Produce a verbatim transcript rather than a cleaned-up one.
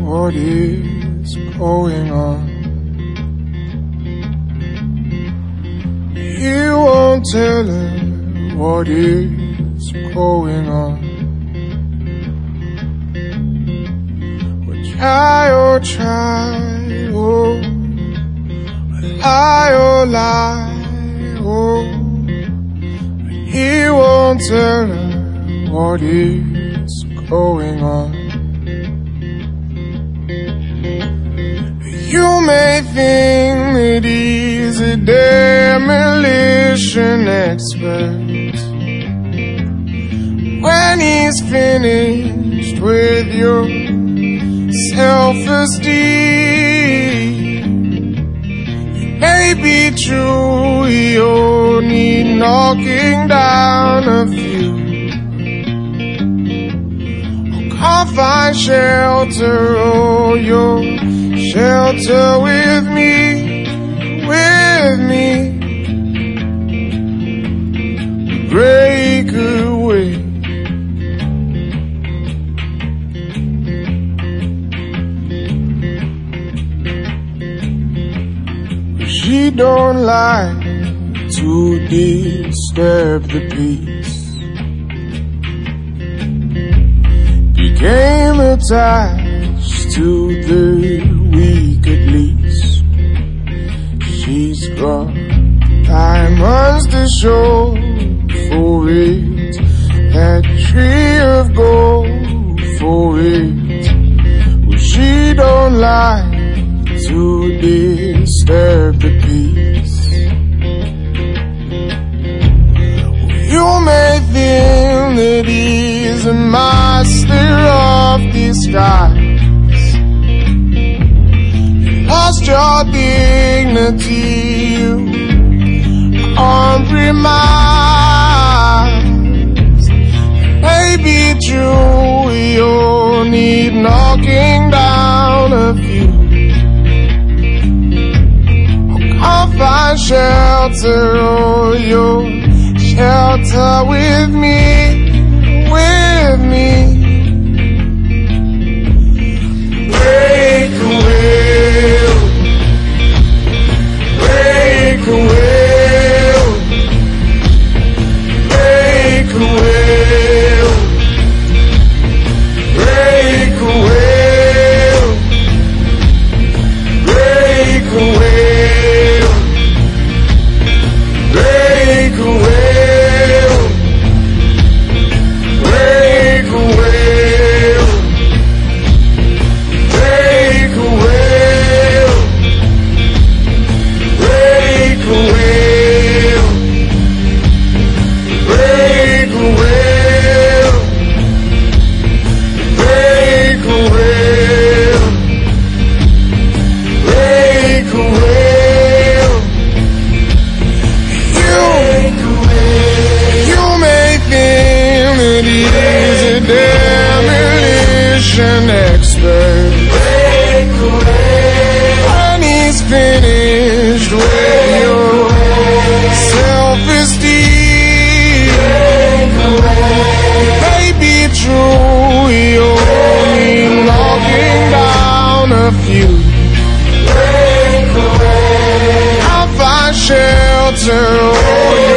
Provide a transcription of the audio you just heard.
what is going on. You won't tell her what is going on. We'll try or try, oh, we'll lie or lie, oh, but he won't tell her what is going on. You may think that he's a demolition expert when he's finished with your self-esteem. It may be true, he only knocking down a few. Can't find shelter, oh, your shelter with me, with me. Break away. She don't like to disturb the peace. Became attached to the weak at least. She's got diamonds to show for it, that tree of gold for it. Well, she don't like to disturb the peace. You may think that he's a master of disguise. You lost your dignity, you compromised. Maybe true, you'll need knocking down a few. I'll find shelter, oh, your shelter with me, with me. Break away, break away, break away, break away, break away. Break away, break away, break away, break away, break away, break away, break away. Demolition expert. Break away. When he's finished with your self-esteem. Break away. Maybe true, you're only knocking down a few. Break away. I'll find shelter.